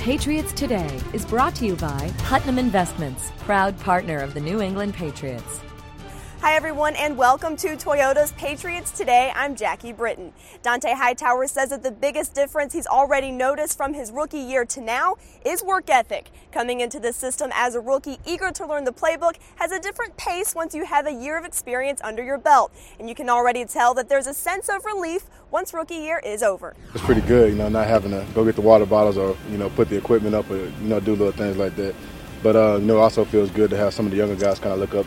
Patriots Today is brought to you by Putnam Investments, proud partner of the New England Patriots. Hi everyone, and welcome to Toyota's Patriots Today. I'm Jackie Britton. Dont'a Hightower says that the biggest difference he's already noticed from his rookie year to now is work ethic. Coming into the system as a rookie, eager to learn the playbook, has a different pace once you have a year of experience under your belt. And you can already tell that there's a sense of relief once rookie year is over. It's pretty good, not having to go get the water bottles or, put the equipment up or, do little things like that. But, it also feels good to have some of the younger guys kind of look up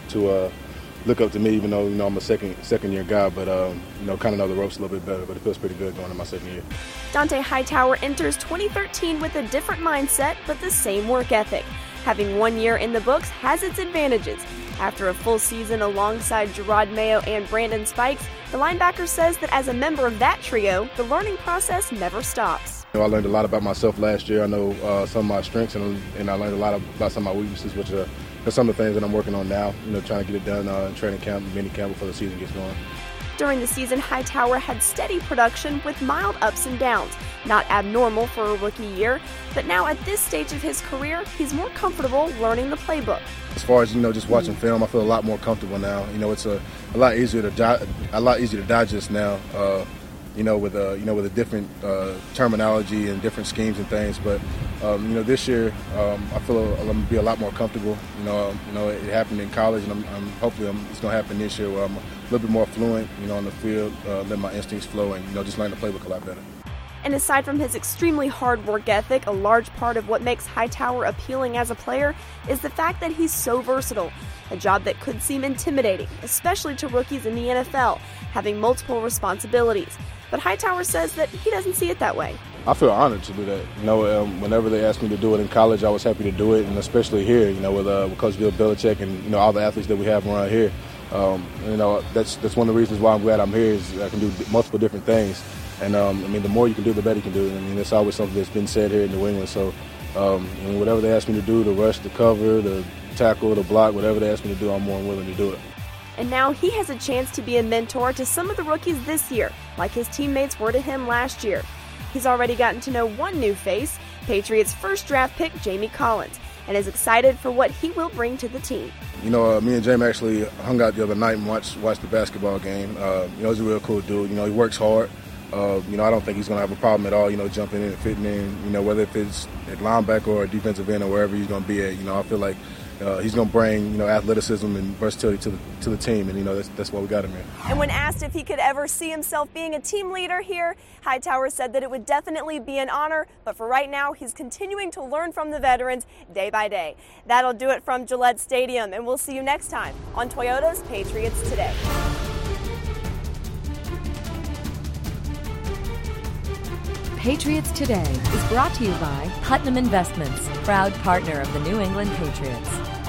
to me, even though, I'm a second year guy, but, kind of know the ropes a little bit better, but it feels pretty good going in my second year. Dont'a Hightower enters 2013 with a different mindset, but the same work ethic. Having 1 year in the books has its advantages. After a full season alongside Jerod Mayo and Brandon Spikes, the linebacker says that as a member of that trio, the learning process never stops. I learned a lot about myself last year. I know some of my strengths, and I learned a lot about some of my weaknesses, which are some of the things that I'm working on now, trying to get it done in training camp, mini camp before the season gets going. During the season, Hightower had steady production with mild ups and downs, not abnormal for a rookie year, but now at this stage of his career, he's more comfortable learning the playbook. As far as just watching film, I feel a lot more comfortable now. It's a lot easier to digest now. With a different terminology and different schemes and things. But this year I feel I'm gonna be a lot more comfortable. It happened in college, and hopefully it's gonna happen this year where I'm a little bit more fluent, on the field, let my instincts flow, and just learn the playbook a lot better. And aside from his extremely hard work ethic, a large part of what makes Hightower appealing as a player is the fact that he's so versatile. A job that could seem intimidating, especially to rookies in the NFL, having multiple responsibilities. But Hightower says that he doesn't see it that way. I feel honored to do that. Whenever they asked me to do it in college, I was happy to do it, and especially here, with Coach Bill Belichick and all the athletes that we have around here. That's one of the reasons why I'm glad I'm here is I can do multiple different things. And the more you can do, the better you can do it. That's always something that's been said here in New England. So, whatever they ask me to do, the rush, the cover, the tackle, the block, whatever they ask me to do, I'm more than willing to do it. And now he has a chance to be a mentor to some of the rookies this year, like his teammates were to him last year. He's already gotten to know one new face, Patriots' first draft pick, Jamie Collins, and is excited for what he will bring to the team. Me and Jamie actually hung out the other night and watched the basketball game. He's a real cool dude. He works hard. I don't think he's going to have a problem at all, jumping in and fitting in, whether if it's at linebacker or defensive end or wherever he's going to be at. I feel like he's going to bring, athleticism and versatility to the team, and, that's why we got him here. And when asked if he could ever see himself being a team leader here, Hightower said that it would definitely be an honor, but for right now, he's continuing to learn from the veterans day by day. That'll do it from Gillette Stadium, and we'll see you next time on Toyota's Patriots Today. Patriots Today is brought to you by Putnam Investments, proud partner of the New England Patriots.